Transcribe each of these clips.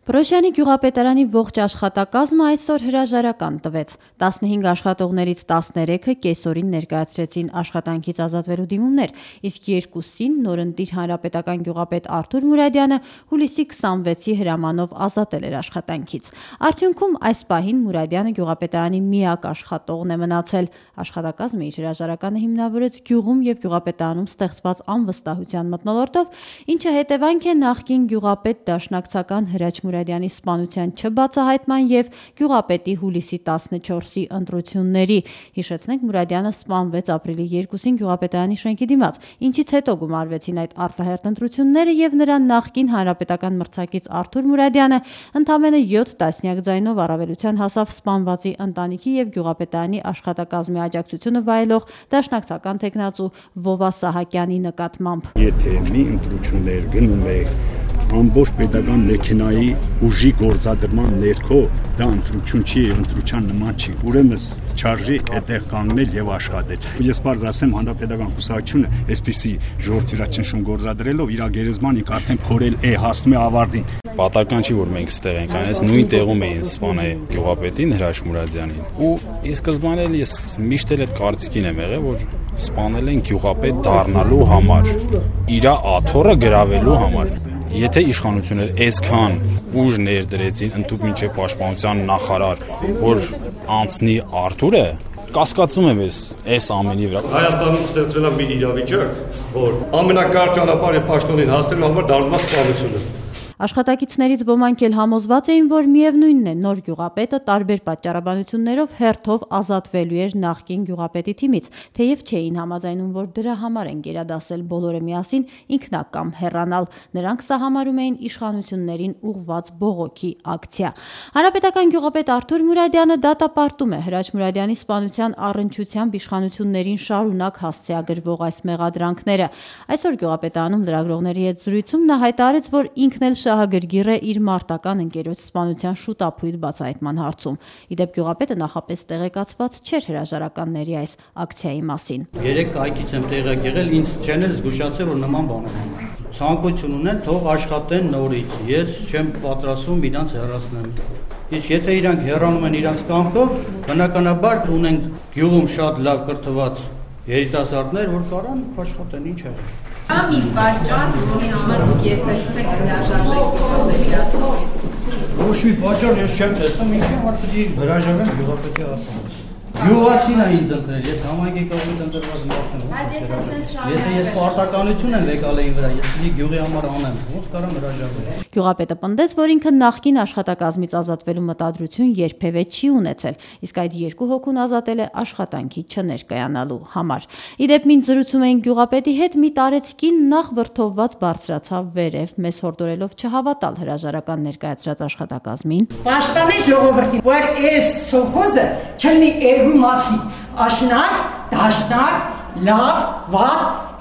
Պրոշյանի գյուղապետարանի ողջ աշխատակազմը այսօր հրաժարական տվեց։ 15 աշխատողներից 13-ը կեսօրին ներկայացրեցին աշխատանքից ազատվելու դիմումներ, իսկ 2-ին նորընտիր հանրապետական գյուղապետ Արթուր Մուրադյանը հուլիսի 26-ի հրամանով ազատել էր աշխատանքից։ Արդյունքում այս պահին Մուրադյանը գյուղապետարանի միակ աշխատողն է մնացել։ Աշխատակազմը իր հրաժարականը հիմնավորեց գյուղում եւ գյուղապետարանում ստեղծված անվստահության մթնոլորտով, ինչը հետևանք է նախկին գյուղապետ դաշնակցական Հրաչ Մուրադյանի սպանության չբացահայտման եւ գյուղապետի հուլիսի 14-ի ընտրությունների։ Հիշեցնենք, Մուրադյանը սպանվեց ապրիլի 2-ին գյուղապետարանի շենքի դիմաց, ինչից հետո գումարվեցին այդ արտահերթ ընտրությունները եւ նրա նախկին հանրապետական մրցակից Արթուր Մուրադյանը ընդամենը 7 տասնյակ ձայնով առավելության հասավ սպանվածի ընտանիքի եւ գյուղապետարանի աշխատակազմի աջակցությունը վայելող դաշնակցական տեխնացու Վովա Սահակյանի նկատմամբ։ Եթե մի ընտրություններ գնում է ամբողջ պետական մեքենայի ուժի գործադրման ներքո, դա ընտրություն չի, ընտրության նման չի։ Ուրեմն չարժի այդտեղ կանգնել եւ աշխատել։ Ես բարձ ասեմ, հանրապետական կուսակցությունը այսպիսի ժողովրդավարչություն գործադրելով իր գերեզման ինք արդեն փորել է, հասնում է ավարտին։ Պատահական չի, որ մենք ստեղ ենք այնպես նույն տեղում էին սպանել գյուղապետին Հրաչ Մուրադյանին։ Ու ի սկզբանե ես միշտ էլ այդ կարծիքին եմ եղել, որ սպանել են գյուղապետ դառնալու համար, իր աթոռը գրավելու համար։ Եթե իշխանությունները այսքան ուժ ներդրեցին ընդհանուր մինչև պաշտպանության նախարար, որ անցնի Արթուրը, կասկածում եմ այս ամենի վրա։ Հայաստանում ստեղծվել է մի իրավիճակ, որ ամենակարճ ճանապարհը պաշտոնին հասնելու համար դառնում է սպանությունը։ Աշխատակիցներից ոմանք էլ համոզված էին, որ միևնույնն է նոր գյուղապետը տարբեր պատճառաբանություններով հերթով ազատվելու էր նախկին գյուղապետի թիմից, թեև չէին համաձայնում, որ դրա համար են գերադասել բոլորը միասին ինքնակամ հեռանալ։ Նրանք սա համարում էին իշխանություններին ուղղված բողոքի ակցիա։ Հանրապետական գյուղապետ Արթուր Մուրադյանը դատապարտում է Հրաչ Մուրադյանի սպանության առնչությամբ իշխանություններին շարունակ հասցեագրվող այս մեղադրանքները։ Այսօր գյուղապետարանում լրագրողների հետ զրույցում նա հայտարարեց, որ ինքն էլ շահագրգիռ է իր մարտական ընկերոջ սպանության շուտապույտ բացահայտման հարցում։ Իդեպ գյուղապետը նախապես տեղեկացված չէր հրաժարականների այս ակցիայի մասին։ Երեք կայքից եմ տեղակ եղել, ինձ չեն էլ զգուշացել, որ նման բան ունեն։ Ցանկություն ունեն, թող աշխատեն նորից։ Ես չեմ պատրաստվում իրանց հեռացնել։ Իսկ եթե իրանք հեռանում են իրանց կամքով, բնականաբար ունեն գյուղում շատ լավ կրթված երիտասարդներ, որ կարան աշխատեն, ինչ է։ Կամ մի պատճառ, որի համար դուք երբեք եք հրաժարվել գյուղապետի։ Ոչ մի պատճառ ես չեմ տեսնում, ինչի համար պետք է հրաժարվեմ գյուղապետի ասած։ Գյուղացին է ինձ ընտրել, ես համայնքի կողմից ընտրված մարդ եմ։ Բայց եթե սենց շարունակել։ Եթե ես պարտականություն եմ եկալ այն վրա, ես պիտի գյուղի համար անեմ, ոնց կարամ հրաժարվել։ Գյուղապետը պնդեց, որ ինքը նախկին աշխատակազմից ազատվելու մտադրություն երբևէ չի ունեցել, իսկ այդ երկու հոգուն ազատել է աշխատանքի չներկայանալու համար։ Իդեպ մինչ զրուցում էին գյուղապետի հետ, մի տարեցկին նախ վրդովված բարձրացավ վերև, մեզ հորդորելով չհավատալ հրաժարական ներկայացրած աշխատակազմին։ Պաշտպանի ժողովրդին, որ այս սովխոզը չլինի երկու մասի, աշնակ, դաշնակ, լավ, վատ,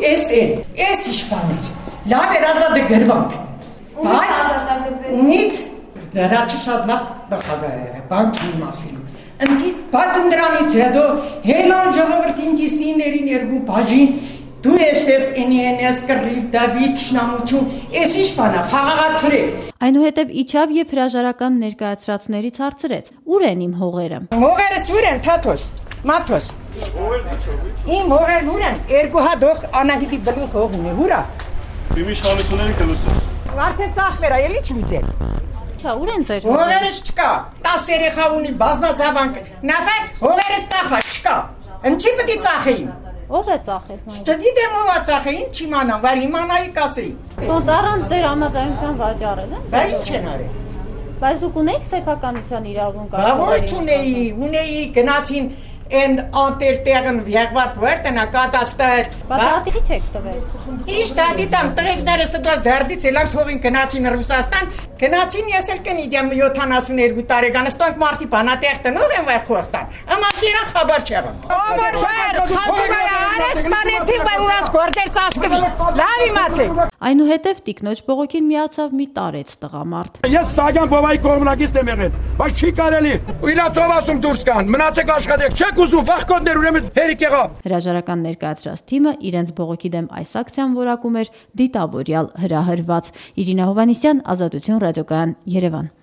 այս իշխաներ, լավ էր ազատը գրվանք, բայց ունից նրաչը շատ լավ բխագայր է, բանքի մասին, բայց ընդրանից հետո հելան ժողովրդին դիսիներին երկու բաժին, դու ես ինիենես կռիվ, դավիթ, շնամություն, ես ինչ բանա, խաղաղացրել։ Այնուհետև իջավ եւ հրաժարական ներկայացրածներից հարցրեց. «Ուր են իմ հողերը»։ Հողերս ուր են, Թաթոս, Մաթոս։ Իմ հողերն ուր են, երկու հատ հող Անահիտի բլուխ հող ունի, հուրա։ Իմ իշխանությունների կլուծեն։ Արդեն ծախվերա, էլի չլուծել։ Չէ, ուր են ձեր հողերս չկա, 10 երեխա ունի, բազմազավանք, նախ հողերս ծախա, չկա, ինչի պետք է ծախեին։ Ով է ծախել։ Չգիտեմ ով է ծախել, ինչ իմանամ, վար իմանայի կասեի։ Ոնց առանց ձեր համաձայնության վաճառել են։ Բա ինչ են արել։ Բայց դուք ունեք սեփականության իրավունք։ Բա ոչ ունեի, գնացին and անտերտեղն եղվարդ վարդենա կատաստար։ Բացատիքի չեք տվել։ Ինչ դատիտան տղեկներս դրած դերդից էլան թողին գնացին Ռուսաստան, գնացին ես էլ կնիդեմ 72 տարեկան, ստոնք մարտի բանատեղ տնող են վեր խորտան։ Ամատիրան խաբար չեղան։ Օմար խաթուրայ արես մանեցին վեր ուրաս գործեր ծասկվի։ Լավ իմացեք։ Այնուհետև տիկնոջ բողոքին միացավ մի տարեց տղամարդ։ Ես Սարգսյան Բովայի կողմնակից եմ եղել, բայց չի կարելի։ Իրացով ասում դուրս կան, մնացեք աշխատեք, չեք ուզում վախկոտներ ուրեմն հերիք եղավ։ Հրաժարական ներկայացրած թիմը իրենց բողոքի դեմ այս ակցիան որակում էր դիտավորյալ հրահրված։ Իրինա Հովհաննիսյան, Ազատություն ռադիոկայան, Երևան։